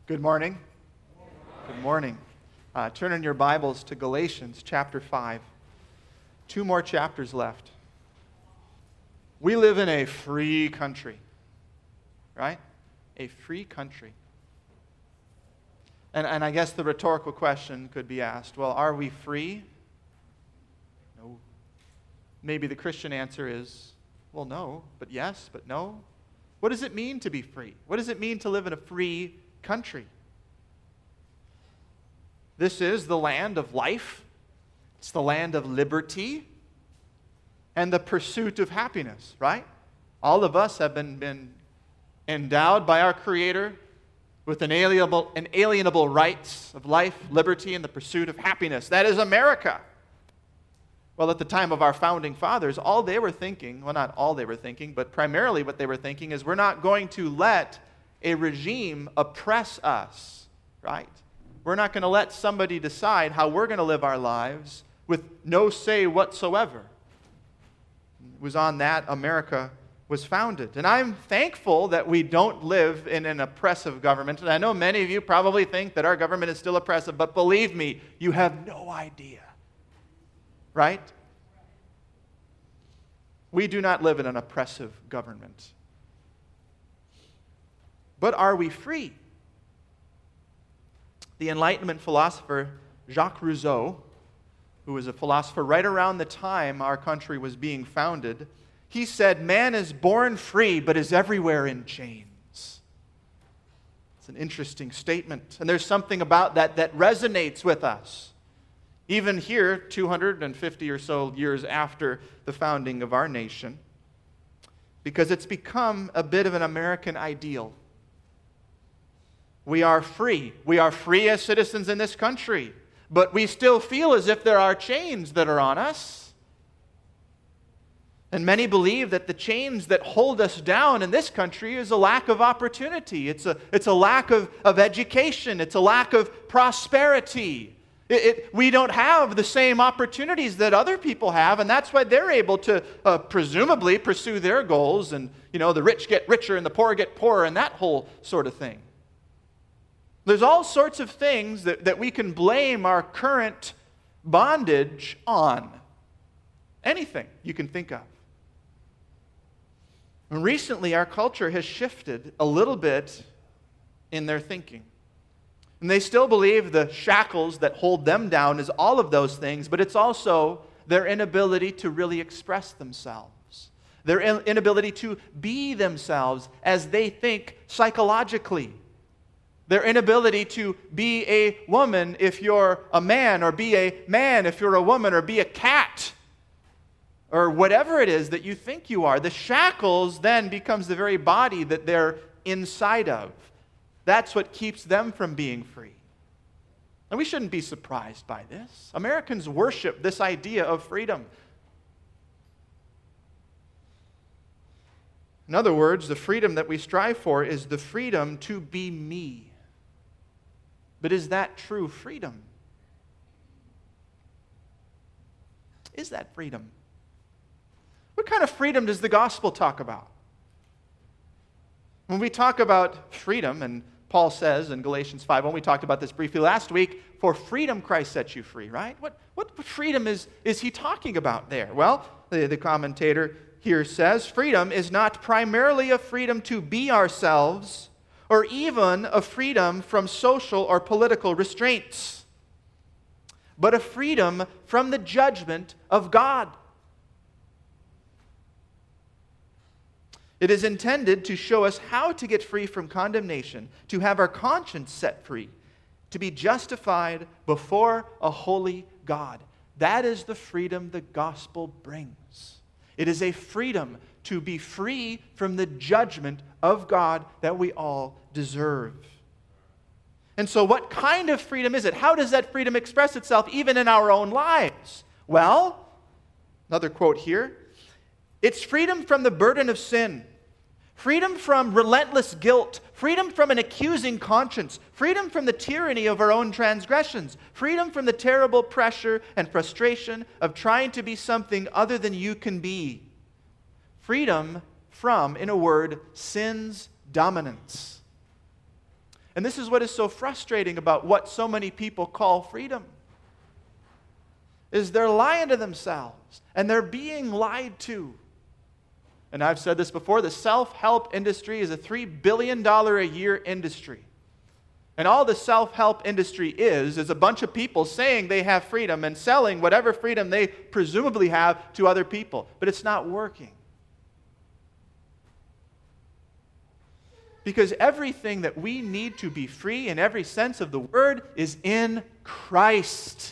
Good morning. Good morning. Turn in your Bibles to Galatians chapter 5. 2 more chapters left. We live in a free country, right? A free country. And I guess the rhetorical question could be asked, well, are we free? No. Maybe the Christian answer is, well, no, but yes, but no. What does it mean to be free? What does it mean to live in a free country? This is the land of life. It's the land of liberty and the pursuit of happiness, right? All of us have been endowed by our Creator with inalienable rights of life, liberty, and the pursuit of happiness. That is America. Well, at the time of our founding fathers, all they were thinking, well, not all they were thinking, but primarily what they were thinking is we're not going to let a regime oppress us, right? We're not going to let somebody decide how we're going to live our lives with no say whatsoever. It was on that America was founded. And I'm thankful that we don't live in an oppressive government. And I know many of you probably think that our government is still oppressive, but believe me, you have no idea. Right? We do not live in an oppressive government. But are we free? The Enlightenment philosopher Jacques Rousseau, who was a philosopher right around the time our country was being founded, he said, man is born free but is everywhere in chains. It's an interesting statement. And there's something about that that resonates with us. Even here, 250 or so years after the founding of our nation, because it's become a bit of an American ideal. We are free. We are free as citizens in this country, but we still feel as if there are chains that are on us. And many believe that the chains that hold us down in this country is a lack of opportunity. It's a lack of education. It's a lack of prosperity. We don't have the same opportunities that other people have, and that's why they're able to presumably pursue their goals, and the rich get richer and the poor get poorer and that whole sort of thing. There's all sorts of things that we can blame our current bondage on. Anything you can think of. And recently, our culture has shifted a little bit in their thinking. And they still believe the shackles that hold them down is all of those things, but it's also their inability to really express themselves. Their inability to be themselves as they think psychologically. Their inability to be a woman if you're a man, or be a man if you're a woman, or be a cat, or whatever it is that you think you are. The shackles then becomes the very body that they're inside of. That's what keeps them from being free. And we shouldn't be surprised by this. Americans worship this idea of freedom. In other words, the freedom that we strive for is the freedom to be me. But is that true freedom? Is that freedom? What kind of freedom does the gospel talk about? When we talk about freedom, and Paul says in Galatians 5, when we talked about this briefly last week, for freedom Christ set you free, right? What freedom is he talking about there? Well, the commentator here says, freedom is not primarily a freedom to be ourselves, or even a freedom from social or political restraints, but a freedom from the judgment of God. It is intended to show us how to get free from condemnation, to have our conscience set free, to be justified before a holy God. That is the freedom the gospel brings. It is a freedom to be free from the judgment of God that we all deserve. And so what kind of freedom is it? How does that freedom express itself even in our own lives? Well, another quote here. It's freedom from the burden of sin, freedom from relentless guilt, freedom from an accusing conscience, freedom from the tyranny of our own transgressions, freedom from the terrible pressure and frustration of trying to be something other than you can be. Freedom from, in a word, sin's dominance. And this is what is so frustrating about what so many people call freedom. Is they're lying to themselves and they're being lied to. And I've said this before, the self-help industry is a $3 billion a year industry. And all the self-help industry is a bunch of people saying they have freedom and selling whatever freedom they presumably have to other people. But it's not working. Because everything that we need to be free in every sense of the word is in Christ.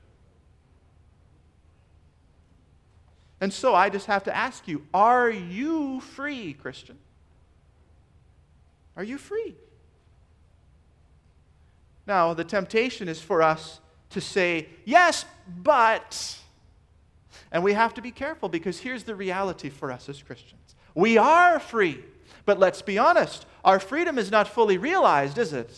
And so I just have to ask you, are you free, Christian? Are you free? Now, the temptation is for us to say, yes, but. And we have to be careful because here's the reality for us as Christians. We are free, but let's be honest, our freedom is not fully realized, is it?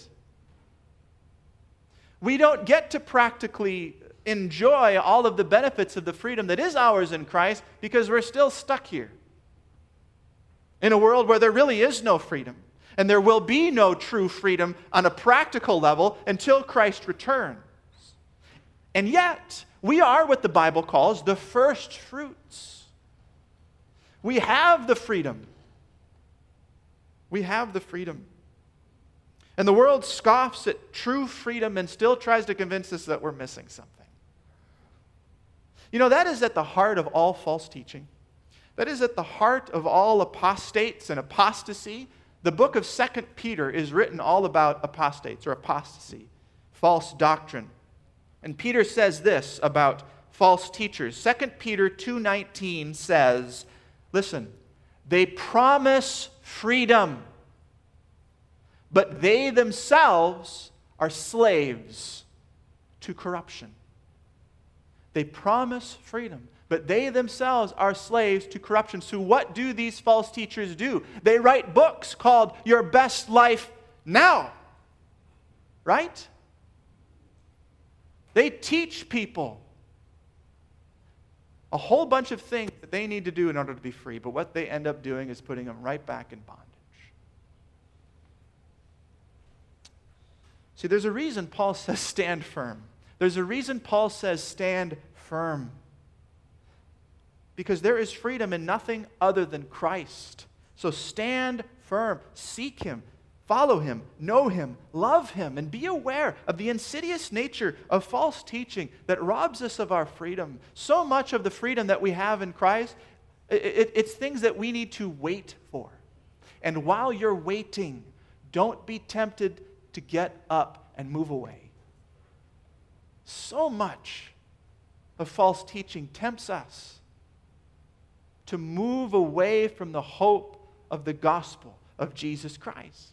We don't get to practically enjoy all of the benefits of the freedom that is ours in Christ because we're still stuck here in a world where there really is no freedom. And there will be no true freedom on a practical level until Christ returns. And yet, we are what the Bible calls the first fruits. We have the freedom. We have the freedom. And the world scoffs at true freedom and still tries to convince us that we're missing something. You know, that is at the heart of all false teaching. That is at the heart of all apostates and apostasy. The book of 2 Peter is written all about apostates or apostasy, false doctrine. And Peter says this about false teachers. 2 Peter 2:19 says, listen, they promise freedom, but they themselves are slaves to corruption. They promise freedom, but they themselves are slaves to corruption. So what do these false teachers do? They write books called Your Best Life Now. Right? They teach people a whole bunch of things that they need to do in order to be free. But what they end up doing is putting them right back in bondage. See, there's a reason Paul says stand firm. There's a reason Paul says stand firm. Because there is freedom in nothing other than Christ. So stand firm. Seek Him. Follow Him. Know Him. Love Him. And be aware of the insidious nature of false teaching that robs us of our freedom. So much of the freedom that we have in Christ, it's things that we need to wait for. And while you're waiting, don't be tempted to get up and move away. So much of false teaching tempts us to move away from the hope of the gospel of Jesus Christ.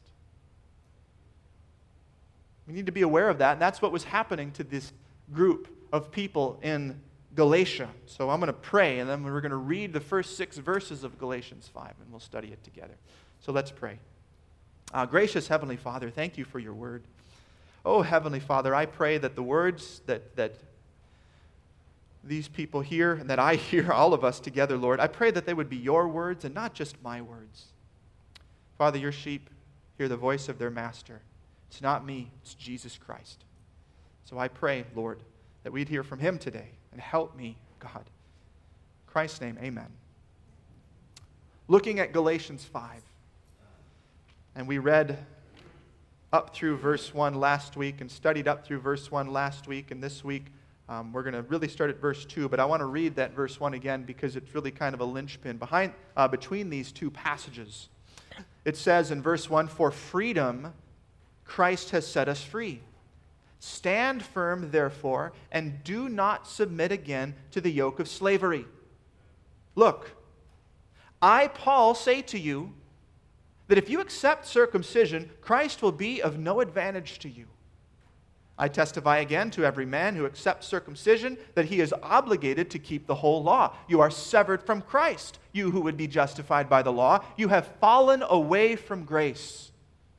We need to be aware of that, and that's what was happening to this group of people in Galatia. So I'm going to pray, and then we're going to read the first 6 verses of Galatians 5, and we'll study it together. So let's pray. Gracious Heavenly Father, thank you for your word. Oh, Heavenly Father, I pray that the words that these people hear and that I hear, all of us together, Lord, I pray that they would be your words and not just my words. Father, your sheep hear the voice of their master. It's not me, it's Jesus Christ. So I pray, Lord, that we'd hear from him today and help me, God. In Christ's name, amen. Looking at Galatians 5, and we read up through verse 1 last week and studied up through verse 1 last week, and this week we're going to really start at verse 2, but I want to read that verse 1 again because it's really kind of a linchpin between these two passages. It says in verse 1, "For freedom Christ has set us free. Stand firm, therefore, and do not submit again to the yoke of slavery. Look, I, Paul, say to you that if you accept circumcision, Christ will be of no advantage to you. I testify again to every man who accepts circumcision that he is obligated to keep the whole law. You are severed from Christ, you who would be justified by the law. You have fallen away from grace.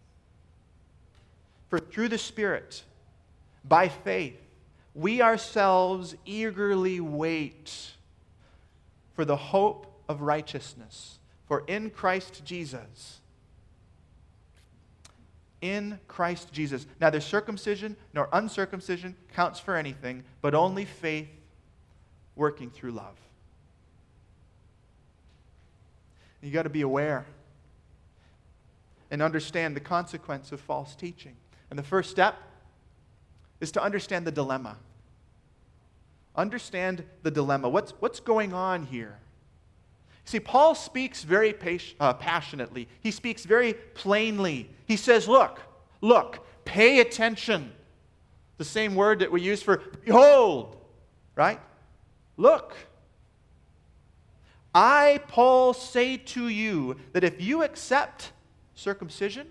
For through the Spirit, by faith, we ourselves eagerly wait for the hope of righteousness. For in Christ Jesus, in Christ Jesus. Neither circumcision nor uncircumcision counts for anything, but only faith working through love. You got to be aware and understand the consequence of false teaching. And the first step is to understand the dilemma. Understand the dilemma. What's going on here? See, Paul speaks very passionately. He speaks very plainly. He says, look, pay attention. The same word that we use for behold, right? Look. I, Paul, say to you that if you accept circumcision,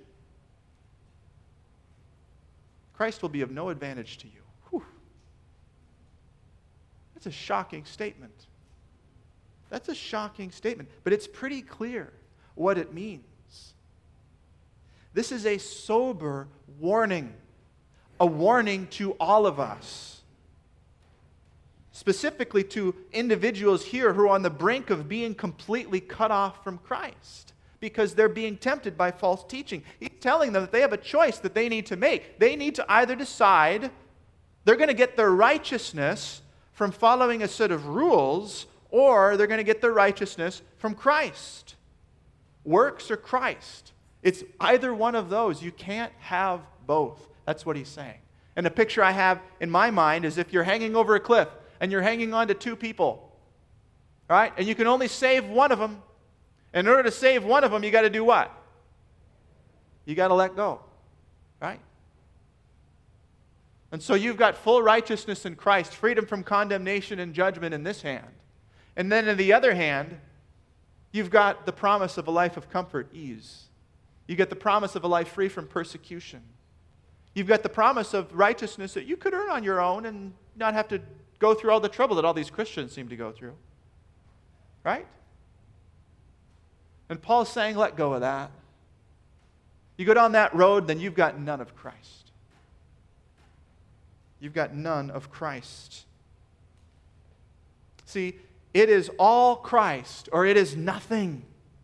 Christ will be of no advantage to you. Whew. That's a shocking statement. That's a shocking statement, but it's pretty clear what it means. This is a sober warning, a warning to all of us. Specifically to individuals here who are on the brink of being completely cut off from Christ because they're being tempted by false teaching. He's telling them that they have a choice that they need to make. They need to either decide they're going to get their righteousness from following a set of rules, or they're going to get their righteousness from Christ. Works or Christ. It's either one of those. You can't have both. That's what he's saying. And the picture I have in my mind is if you're hanging over a cliff, and you're hanging on to two people, right? And you can only save one of them. And in order to save one of them, you got to do what? You got to let go, right? And so you've got full righteousness in Christ, freedom from condemnation and judgment in this hand. And then in the other hand, you've got the promise of a life of comfort, ease. You get the promise of a life free from persecution. You've got the promise of righteousness that you could earn on your own and not have to go through all the trouble that all these Christians seem to go through. Right? And Paul's saying, let go of that. You go down that road, then you've got none of Christ. You've got none of Christ. See, it is all Christ, or it is nothing.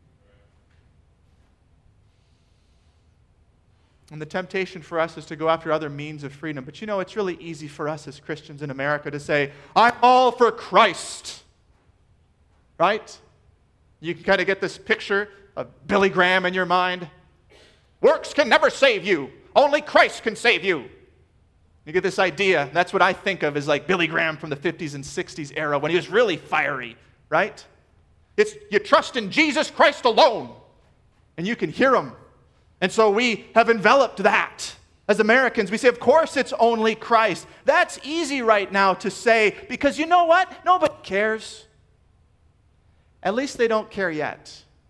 And the temptation for us is to go after other means of freedom. But you know, it's really easy for us as Christians in America to say, I'm all for Christ. Right? You can kind of get this picture of Billy Graham in your mind. Works can never save you. Only Christ can save you. You get this idea. That's what I think of as like Billy Graham from the 50s and 60s era when he was really fiery. Right? It's you trust in Jesus Christ alone. And you can hear him. And so we have enveloped that. As Americans, we say, of course it's only Christ. That's easy right now to say because you know what? Nobody cares. At least they don't care yet.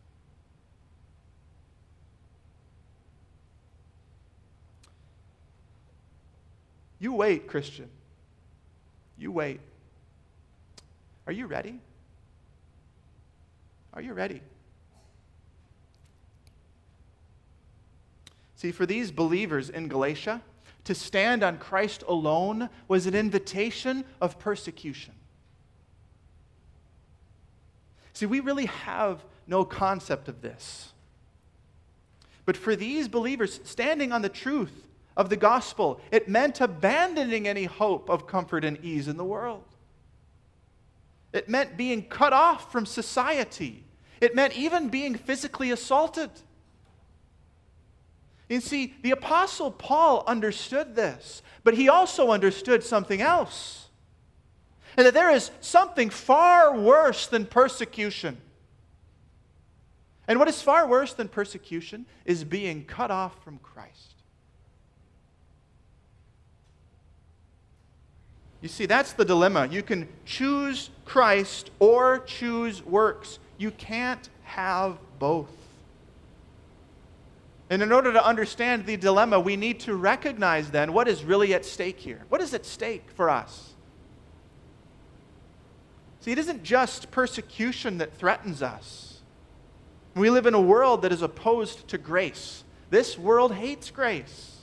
You wait, Christian. You wait. Are you ready? Are you ready? See, for these believers in Galatia, to stand on Christ alone was an invitation of persecution. See, we really have no concept of this. But for these believers, standing on the truth of the gospel, it meant abandoning any hope of comfort and ease in the world. It meant being cut off from society. It meant even being physically assaulted. You see, the Apostle Paul understood this, but he also understood something else. And that there is something far worse than persecution. And what is far worse than persecution is being cut off from Christ. You see, that's the dilemma. You can choose Christ or choose works. You can't have both. And in order to understand the dilemma, we need to recognize then what is really at stake here. What is at stake for us? See, it isn't just persecution that threatens us. We live in a world that is opposed to grace. This world hates grace.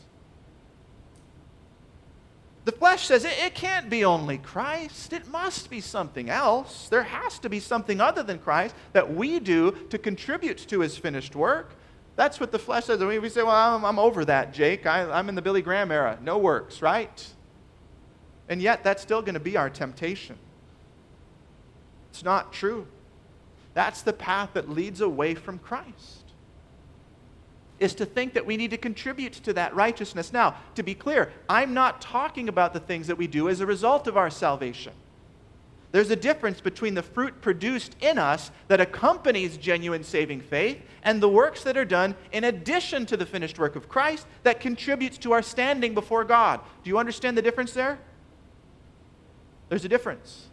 The flesh says it can't be only Christ. It must be something else. There has to be something other than Christ that we do to contribute to his finished work. That's what the flesh says. We say, well, I'm over that, Jake. I'm in the Billy Graham era. No works, right? And yet, that's still going to be our temptation. It's not true. That's the path that leads away from Christ, is to think that we need to contribute to that righteousness. Now, to be clear, I'm not talking about the things that we do as a result of our salvation. There's a difference between the fruit produced in us that accompanies genuine saving faith and the works that are done in addition to the finished work of Christ that contributes to our standing before God. Do you understand the difference there? There's a difference.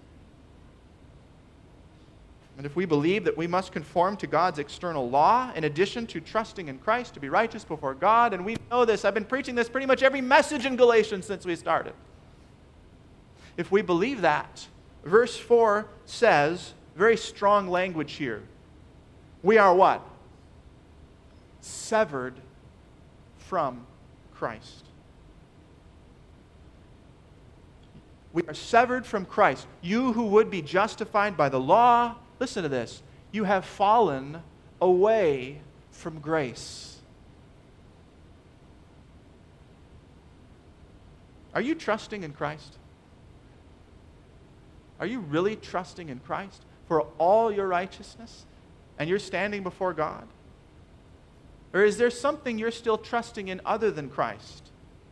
And if we believe that we must conform to God's external law in addition to trusting in Christ to be righteous before God, and we know this, I've been preaching this pretty much every message in Galatians since we started. If we believe that, verse 4 says, very strong language here, we are what? Severed from Christ. We are severed from Christ. You who would be justified by the law, listen to this, you have fallen away from grace. Are you trusting in Christ? Are you really trusting in Christ for all your righteousness and you're standing before God? Or is there something you're still trusting in other than Christ?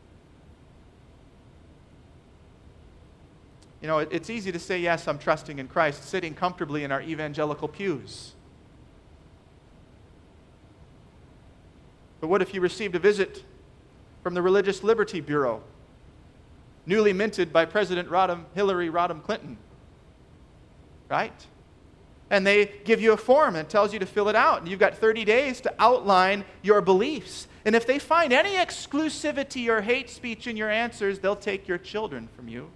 You know, it's easy to say, yes, I'm trusting in Christ, sitting comfortably in our evangelical pews. But what if you received a visit from the Religious Liberty Bureau, newly minted by President Hillary Rodham Clinton? Right? And they give you a form and tells you to fill it out. And you've got 30 days to outline your beliefs. And if they find any exclusivity or hate speech in your answers, they'll take your children from you.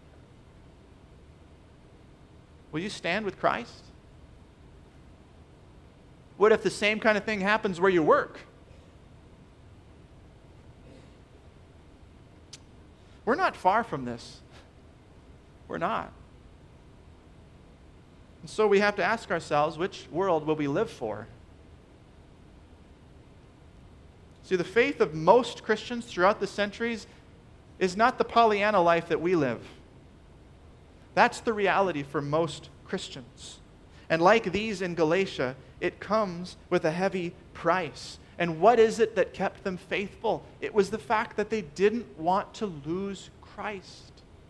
Will you stand with Christ? What if the same kind of thing happens where you work? We're not far from this. We're not. And so we have to ask ourselves, which world will we live for? See, the faith of most Christians throughout the centuries is not the Pollyanna life that we live. That's the reality for most Christians. And like these in Galatia, it comes with a heavy price. And what is it that kept them faithful? It was the fact that they didn't want to lose Christ.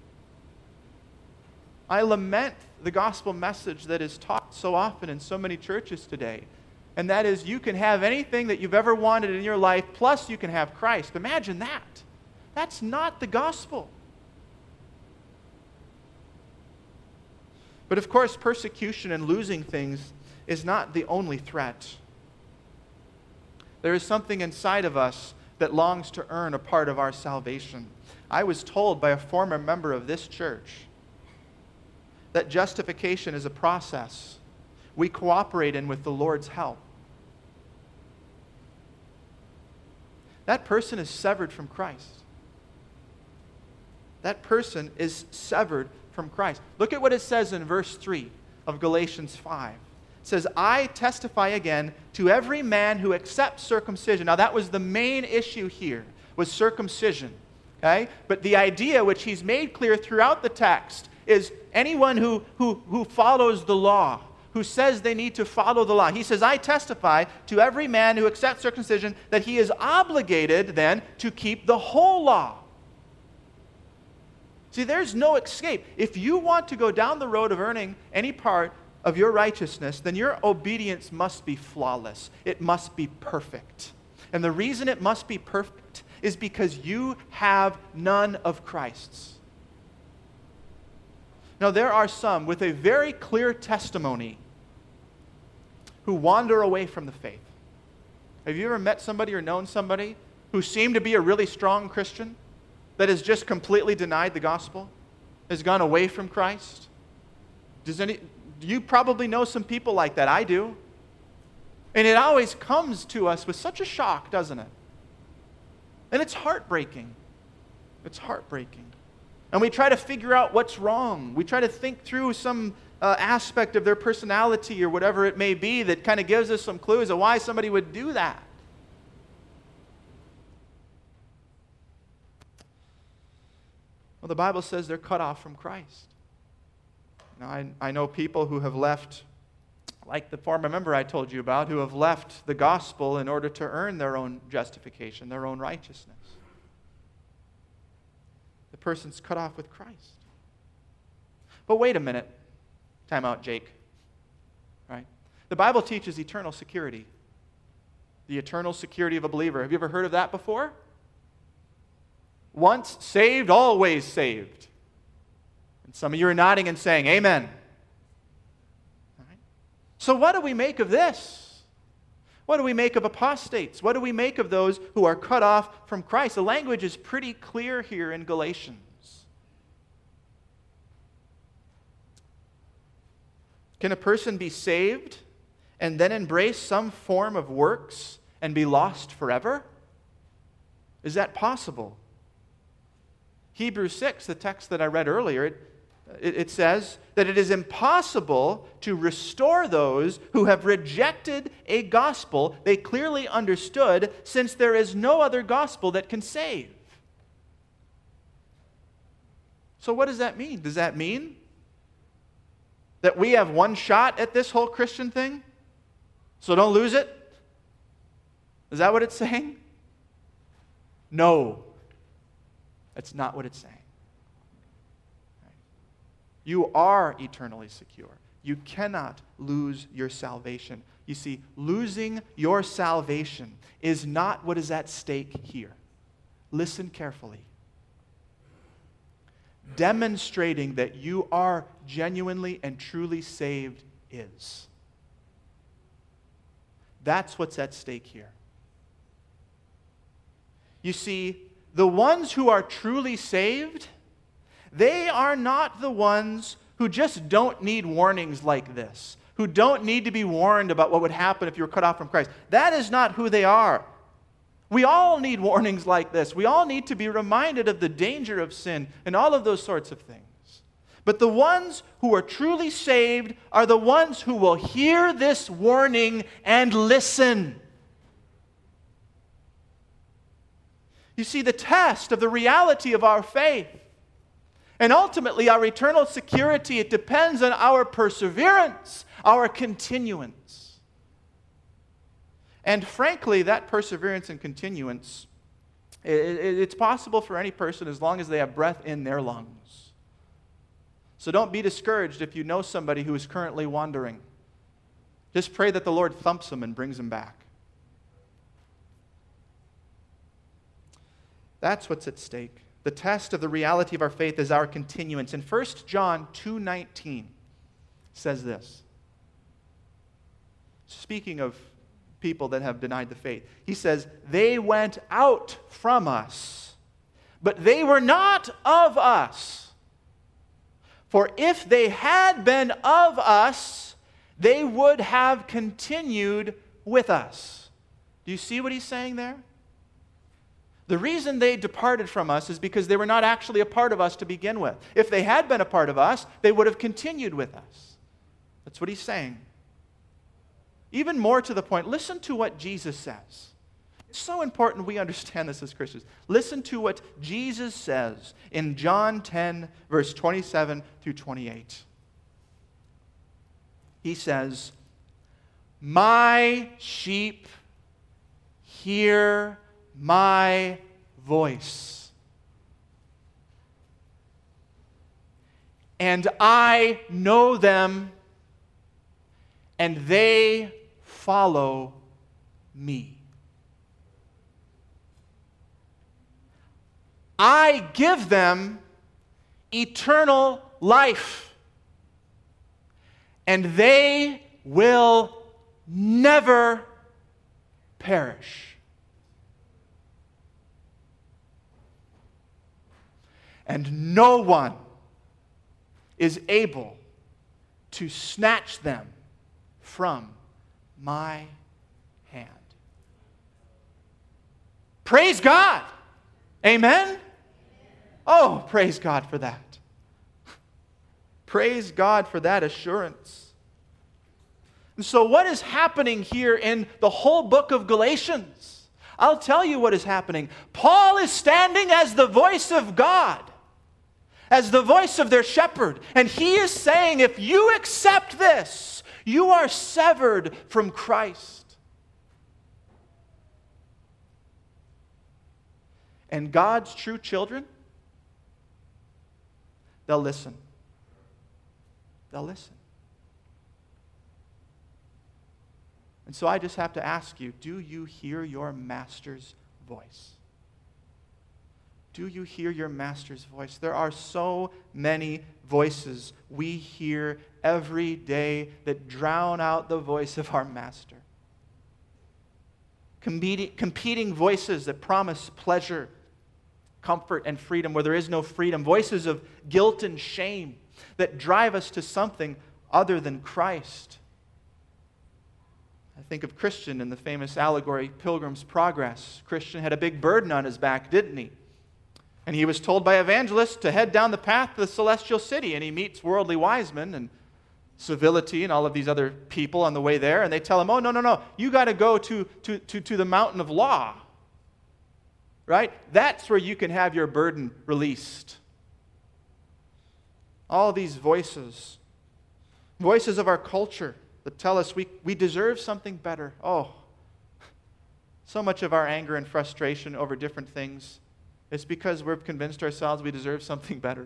I lament the gospel message that is taught so often in so many churches today. And that is, you can have anything that you've ever wanted in your life, plus you can have Christ. Imagine that. That's not the gospel. But of course, persecution and losing things is not the only threat. There is something inside of us that longs to earn a part of our salvation. I was told by a former member of this church that justification is a process we cooperate in with the Lord's help. That person is severed from Christ. That person is severed from Christ. Look at what it says in verse 3 of Galatians 5. It says, I testify again to every man who accepts circumcision. Now that was the main issue here, was circumcision. Okay? But the idea which he's made clear throughout the text is anyone who follows the law, who says they need to follow the law. He says, I testify to every man who accepts circumcision that he is obligated then to keep the whole law. See, there's no escape. If you want to go down the road of earning any part of your righteousness, then your obedience must be flawless. It must be perfect. And the reason it must be perfect is because you have none of Christ's. Now, there are some with a very clear testimony who wander away from the faith. Have you ever met somebody or known somebody who seemed to be a really strong Christian that has just completely denied the gospel, has gone away from Christ? You probably know some people like that. I do. And it always comes to us with such a shock, doesn't it? And it's heartbreaking. It's heartbreaking. And we try to figure out what's wrong. We try to think through some aspect of their personality or whatever it may be that kind of gives us some clues of why somebody would do that. Well, the Bible says they're cut off from Christ. Now, I know people who have left, like the former member I told you about, who have left the gospel in order to earn their own justification, their own righteousness. The person's cut off with Christ. But wait a minute. Time out, Jake. Right? The Bible teaches eternal security. The eternal security of a believer. Have you ever heard of that before? Once saved, always saved. And some of you are nodding and saying, amen. All right. So what do we make of this? What do we make of apostates? What do we make of those who are cut off from Christ? The language is pretty clear here in Galatians. Can a person be saved and then embrace some form of works and be lost forever? Is that possible? Hebrews 6, the text that I read earlier, it says that it is impossible to restore those who have rejected a gospel they clearly understood, since there is no other gospel that can save. So what does that mean? Does that mean that we have one shot at this whole Christian thing? So don't lose it? Is that what it's saying? No. That's not what it's saying. You are eternally secure. You cannot lose your salvation. You see, losing your salvation is not what is at stake here. Listen carefully. Demonstrating that you are genuinely and truly saved is. That's what's at stake here. You see, the ones who are truly saved, they are not the ones who just don't need warnings like this, who don't need to be warned about what would happen if you were cut off from Christ. That is not who they are. We all need warnings like this. We all need to be reminded of the danger of sin and all of those sorts of things. But the ones who are truly saved are the ones who will hear this warning and listen. You see, the test of the reality of our faith and ultimately our eternal security, it depends on our perseverance, our continuance. And frankly, that perseverance and continuance, it's possible for any person as long as they have breath in their lungs. So don't be discouraged if you know somebody who is currently wandering. Just pray that the Lord thumps them and brings them back. That's what's at stake. The test of the reality of our faith is our continuance. And 1 John 2:19 says this. Speaking of people that have denied the faith, he says, "They went out from us, but they were not of us. For if they had been of us, they would have continued with us." Do you see what he's saying there? The reason they departed from us is because they were not actually a part of us to begin with. If they had been a part of us, they would have continued with us. That's what he's saying. Even more to the point, listen to what Jesus says. It's so important we understand this as Christians. Listen to what Jesus says in John 10, verse 27 through 28. He says, "My sheep hear my voice, and I know them, and they follow me. I give them eternal life, and they will never perish. And no one is able to snatch them from my hand." Praise God. Amen? Oh, praise God for that. Praise God for that assurance. And so what is happening here in the whole book of Galatians? I'll tell you what is happening. Paul is standing as the voice of God. as the voice of their shepherd. And he is saying, if you accept this, you are severed from Christ. And God's true children, they'll listen. They'll listen. And so I just have to ask you, do you hear your master's voice? Do you hear your master's voice? There are so many voices we hear every day that drown out the voice of our master. Competing voices that promise pleasure, comfort, and freedom where there is no freedom. Voices of guilt and shame that drive us to something other than Christ. I think of Christian in the famous allegory, Pilgrim's Progress. Christian had a big burden on his back, didn't he? And he was told by evangelists to head down the path to the celestial city. And he meets worldly wise men and civility and all of these other people on the way there. And they tell him, oh, no, you got to go to the mountain of law. Right? That's where you can have your burden released. All these voices of our culture that tell us we deserve something better. Oh, so much of our anger and frustration over different things is because we've convinced ourselves we deserve something better.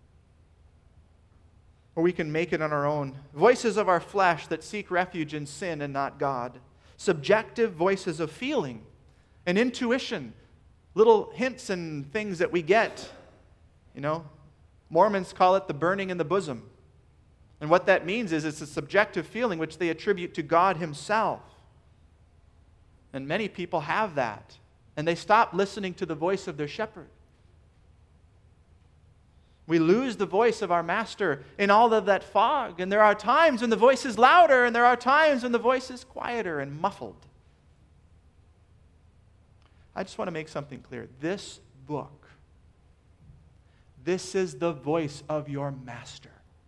Or we can make it on our own. Voices of our flesh that seek refuge in sin and not God. Subjective voices of feeling and intuition. Little hints and things that we get. You know, Mormons call it the burning in the bosom. And what that means is it's a subjective feeling which they attribute to God Himself. And many people have that. And they stop listening to the voice of their shepherd. We lose the voice of our master in all of that fog. And there are times when the voice is louder, and there are times when the voice is quieter and muffled. I just want to make something clear. This book, this is the voice of your master.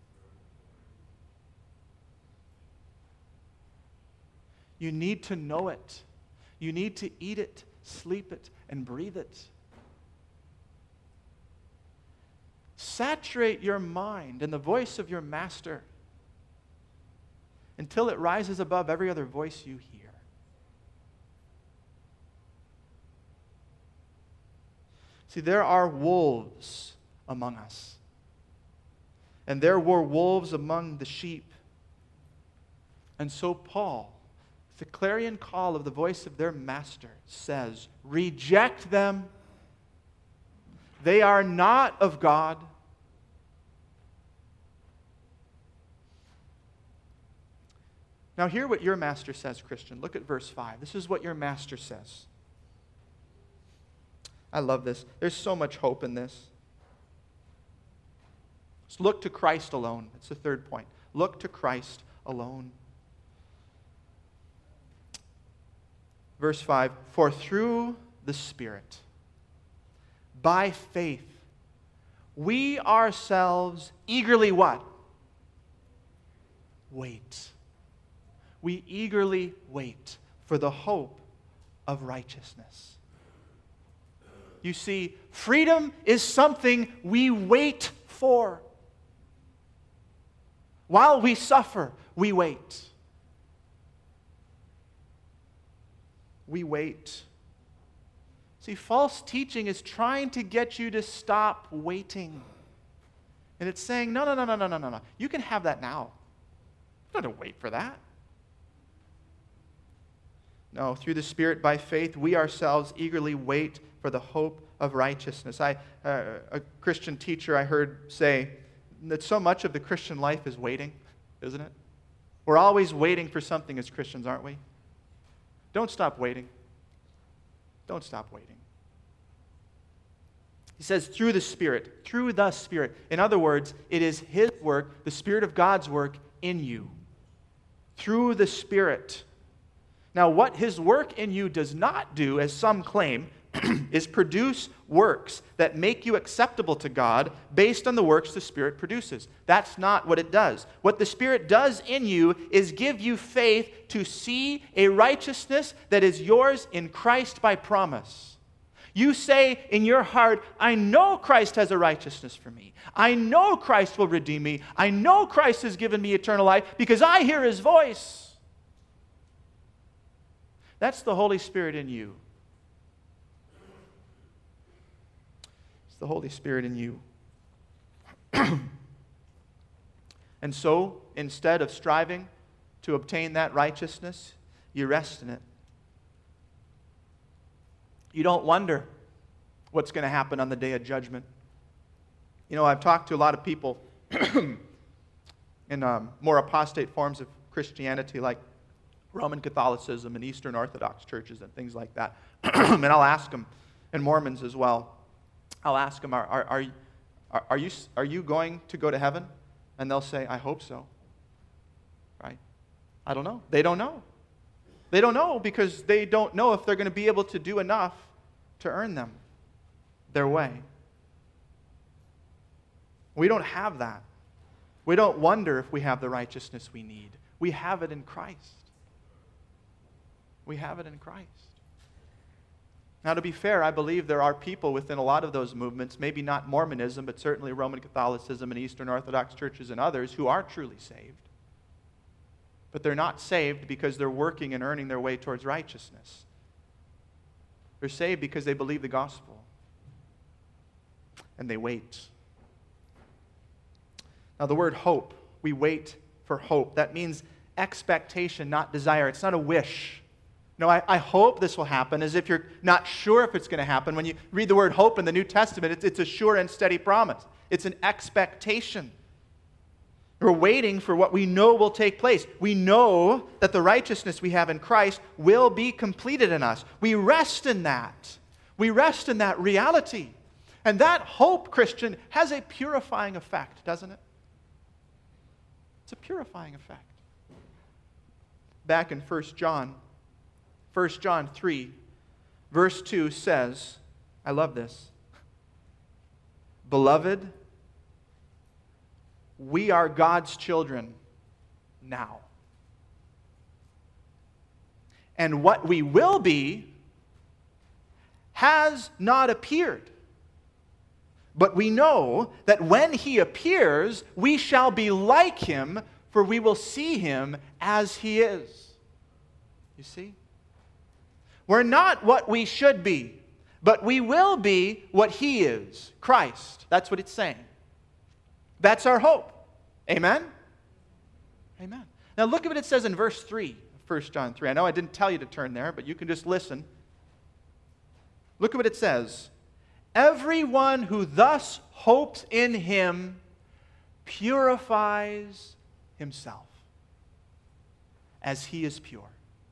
You need to know it. You need to eat it, sleep it, and breathe it. Saturate your mind in the voice of your master until it rises above every other voice you hear. See, there are wolves among us. And there were wolves among the sheep. And so Paul, the clarion call of the voice of their master, says, reject them. They are not of God. Now hear what your master says, Christian. Look at verse 5. This is what your master says. I love this. There's so much hope in this. Just look to Christ alone. That's the third point. Look to Christ alone. Verse 5, for through the Spirit, by faith, we ourselves eagerly what? Wait. We eagerly wait for the hope of righteousness. You see, freedom is something we wait for. While we suffer, we wait. We wait. See, false teaching is trying to get you to stop waiting. And it's saying, no. You can have that now. You don't have to wait for that. No, through the Spirit, by faith, we ourselves eagerly wait for the hope of righteousness. A Christian teacher I heard say that so much of the Christian life is waiting, isn't it? We're always waiting for something as Christians, aren't we? Don't stop waiting. Don't stop waiting. He says, through the Spirit. Through the Spirit. In other words, it is His work, the Spirit of God's work in you. Through the Spirit. Now, what His work in you does not do, as some claim, is produce works that make you acceptable to God based on the works the Spirit produces. That's not what it does. What the Spirit does in you is give you faith to see a righteousness that is yours in Christ by promise. You say in your heart, I know Christ has a righteousness for me. I know Christ will redeem me. I know Christ has given me eternal life because I hear His voice. That's the Holy Spirit in you. It's the Holy Spirit in you. And so, instead of striving to obtain that righteousness, you rest in it. You don't wonder what's going to happen on the day of judgment. You know, I've talked to a lot of people in more apostate forms of Christianity, like Roman Catholicism and Eastern Orthodox churches and things like that. And I'll ask them, and Mormons as well, I'll ask them, are you going to go to heaven? And they'll say, I hope so. Right? I don't know. They don't know. They don't know because they don't know if they're going to be able to do enough to earn them their way. We don't have that. We don't wonder if we have the righteousness we need. We have it in Christ. We have it in Christ. Now, to be fair, I believe there are people within a lot of those movements, maybe not Mormonism, but certainly Roman Catholicism and Eastern Orthodox churches and others, who are truly saved. But they're not saved because they're working and earning their way towards righteousness. They're saved because they believe the gospel. And they wait. Now, the word hope, we wait for hope. That means expectation, not desire. It's not a wish. No, I hope this will happen, as if you're not sure if it's going to happen. When you read the word hope in the New Testament, it's a sure and steady promise. It's an expectation. We're waiting for what we know will take place. We know that the righteousness we have in Christ will be completed in us. We rest in that. We rest in that reality. And that hope, Christian, has a purifying effect, doesn't it? It's a purifying effect. Back in 1 John 3, verse 2 says, I love this, Beloved, we are God's children now. And what we will be has not appeared. But we know that when He appears, we shall be like Him, for we will see Him as He is. You see? We're not what we should be, but we will be what He is, Christ. That's what it's saying. That's our hope. Amen? Amen. Now look at what it says in verse 3 of 1 John 3. I know I didn't tell you to turn there, but you can just listen. Look at what it says. Everyone who thus hopes in Him purifies himself as He is pure.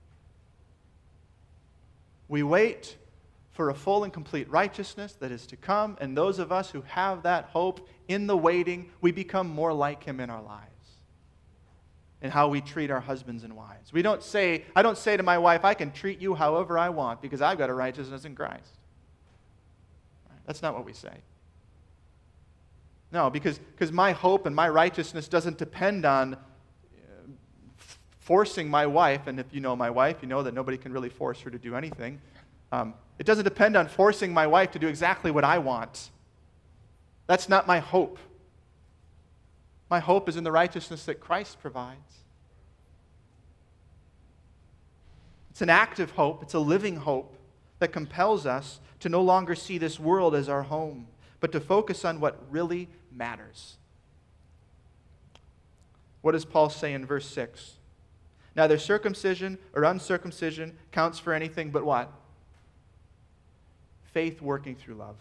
We wait for a full and complete righteousness that is to come, and those of us who have that hope in the waiting, we become more like Him in our lives and how we treat our husbands and wives. I don't say to my wife, I can treat you however I want because I've got a righteousness in Christ. That's not what we say. No, because my hope and my righteousness doesn't depend on forcing my wife, and if you know my wife, you know that nobody can really force her to do anything. It doesn't depend on forcing my wife to do exactly what I want. That's not my hope. My hope is in the righteousness that Christ provides. It's an active hope. It's a living hope that compels us to no longer see this world as our home, but to focus on what really matters. What does Paul say in verse 6? Neither circumcision or uncircumcision counts for anything but what? Faith working through love.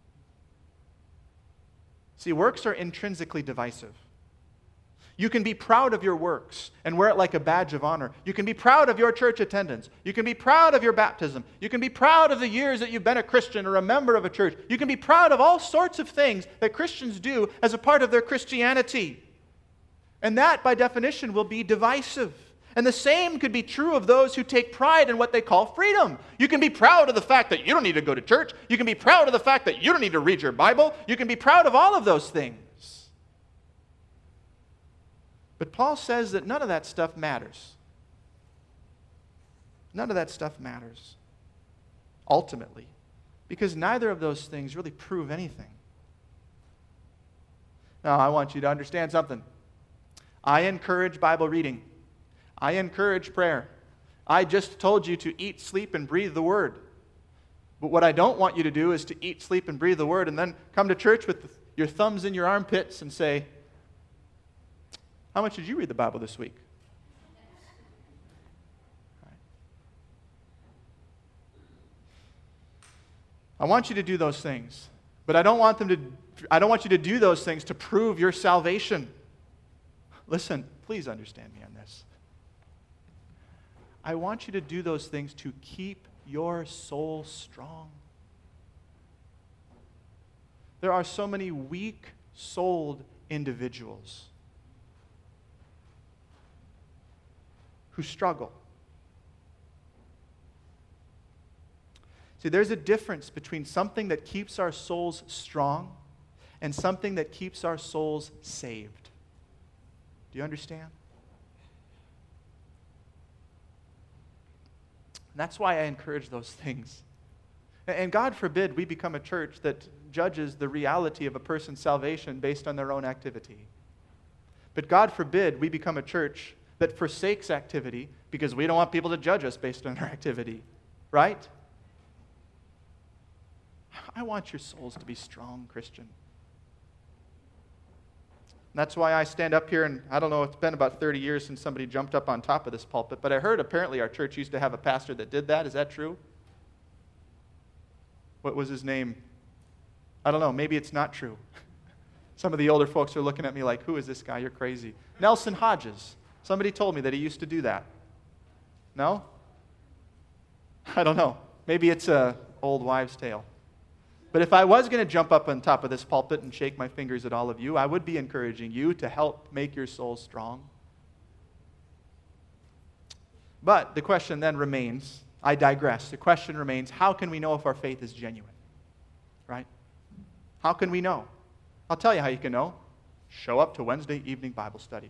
See, works are intrinsically divisive. You can be proud of your works and wear it like a badge of honor. You can be proud of your church attendance. You can be proud of your baptism. You can be proud of the years that you've been a Christian or a member of a church. You can be proud of all sorts of things that Christians do as a part of their Christianity. And that, by definition, will be divisive. And the same could be true of those who take pride in what they call freedom. You can be proud of the fact that you don't need to go to church. You can be proud of the fact that you don't need to read your Bible. You can be proud of all of those things. But Paul says that none of that stuff matters. None of that stuff matters, ultimately, Because neither of those things really prove anything. Now, I want you to understand something. I encourage Bible reading. I encourage prayer. I just told you to eat, sleep, and breathe the Word. But what I don't want you to do is to eat, sleep, and breathe the Word and then come to church with your thumbs in your armpits and say, how much did you read the Bible this week? I want you to do those things, but I don't want you to do those things to prove your salvation. Listen, please understand me on this. I want you to do those things to keep your soul strong. There are so many weak-souled individuals who struggle. See, there's a difference between something that keeps our souls strong and something that keeps our souls saved. Do you understand? And that's why I encourage those things. And God forbid we become a church that judges the reality of a person's salvation based on their own activity. But God forbid we become a church that forsakes activity because we don't want people to judge us based on our activity. Right? I want your souls to be strong, Christian. And that's why I stand up here, and I don't know, it's been about 30 years since somebody jumped up on top of this pulpit, but I heard apparently our church used to have a pastor that did that. Is that true? What was his name? I don't know. Maybe it's not true. Some of the older folks are looking at me like, who is this guy? You're crazy. Nelson Hodges. Somebody told me that he used to do that. No? I don't know. Maybe it's an old wives' tale. But if I was going to jump up on top of this pulpit and shake my fingers at all of you, I would be encouraging you to help make your soul strong. But the question then remains, I digress. The question remains, how can we know if our faith is genuine? Right? How can we know? I'll tell you how you can know. Show up to Wednesday evening Bible study.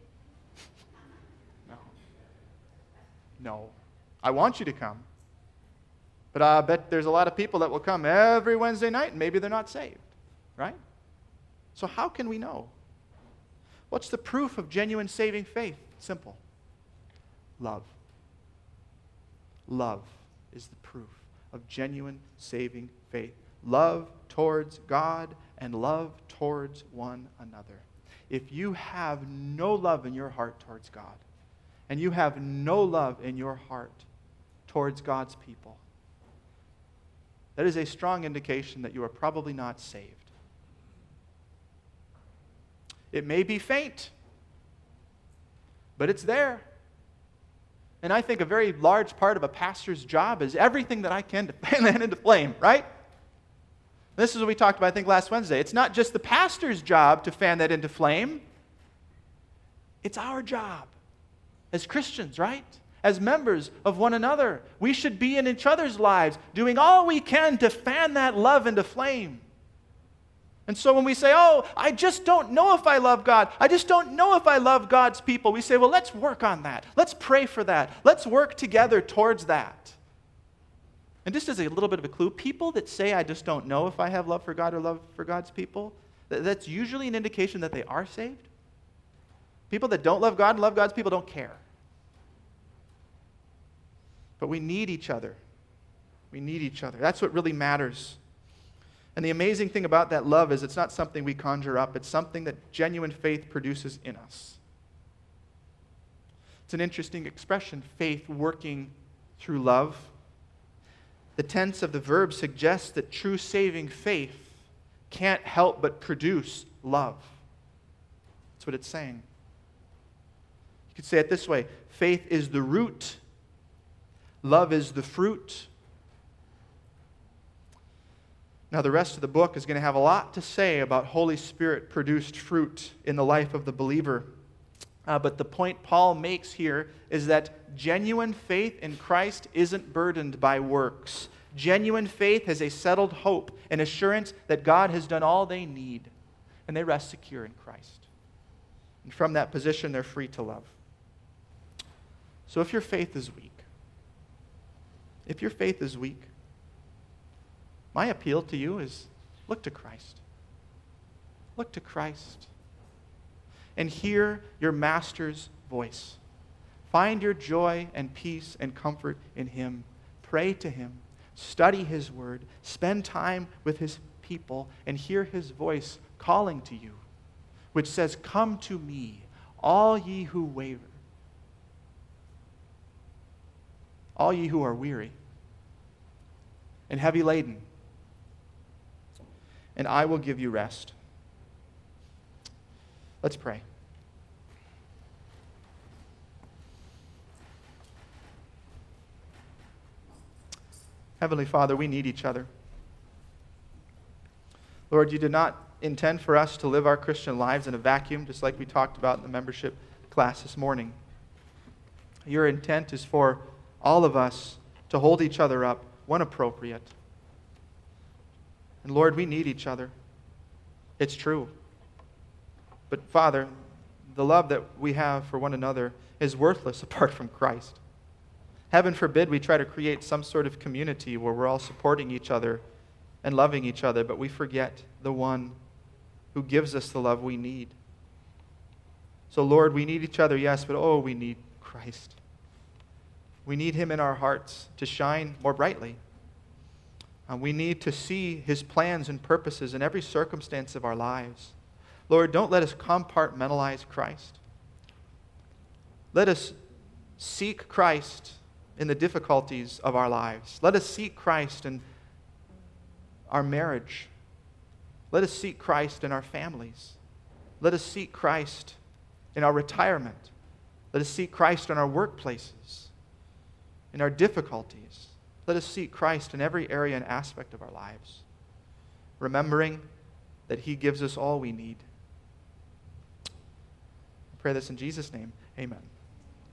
No. I want you to come. But I bet there's a lot of people that will come every Wednesday night and maybe they're not saved, right? So how can we know? What's the proof of genuine saving faith? Simple. Love. Love is the proof of genuine saving faith. Love towards God and love towards one another. If you have no love in your heart towards God, and you have no love in your heart towards God's people, that is a strong indication that you are probably not saved. It may be faint, but it's there. And I think a very large part of a pastor's job is everything that I can to fan that into flame, right? This is what we talked about, I think, last Wednesday. It's not just the pastor's job to fan that into flame. It's our job as Christians, right? As members of one another. We should be in each other's lives, doing all we can to fan that love into flame. And so when we say, oh, I just don't know if I love God, I just don't know if I love God's people, we say, well, let's work on that. Let's pray for that. Let's work together towards that. And just as a little bit of a clue, people that say, I just don't know if I have love for God or love for God's people, that's usually an indication that they are saved. People that don't love God and love God's people don't care. But we need each other. We need each other. That's what really matters. And the amazing thing about that love is it's not something we conjure up. It's something that genuine faith produces in us. It's an interesting expression, faith working through love. The tense of the verb suggests that true saving faith can't help but produce love. That's what it's saying. You could say it this way: faith is the root, love is the fruit. Now, the rest of the book is going to have a lot to say about Holy Spirit-produced fruit in the life of the believer. But the point Paul makes here is that genuine faith in Christ isn't burdened by works. Genuine faith has a settled hope, an assurance that God has done all they need, and they rest secure in Christ. And from that position, they're free to love. So if your faith is weak, My appeal to you is look to Christ. Look to Christ. And hear your Master's voice. Find your joy and peace and comfort in Him. Pray to Him. Study His Word. Spend time with His people and hear His voice calling to you, which says, "Come to me, all ye who waver, all ye who are weary and heavy laden, and I will give you rest." Let's pray. Heavenly Father, we need each other. Lord, you did not intend for us to live our Christian lives in a vacuum, just like we talked about in the membership class this morning. Your intent is for all of us to hold each other up when appropriate. And Lord, we need each other. It's true. But Father, the love that we have for one another is worthless apart from Christ. Heaven forbid we try to create some sort of community where we're all supporting each other and loving each other, but we forget the one who gives us the love we need. So Lord, we need each other, yes, but oh, we need Christ. We need Him in our hearts to shine more brightly. We need to see His plans and purposes in every circumstance of our lives. Lord, don't let us compartmentalize Christ. Let us seek Christ in the difficulties of our lives. Let us seek Christ in our marriage. Let us seek Christ in our families. Let us seek Christ in our retirement. Let us seek Christ in our workplaces, in our difficulties. Let us seek Christ in every area and aspect of our lives, remembering that He gives us all we need. I pray this in Jesus' name. Amen.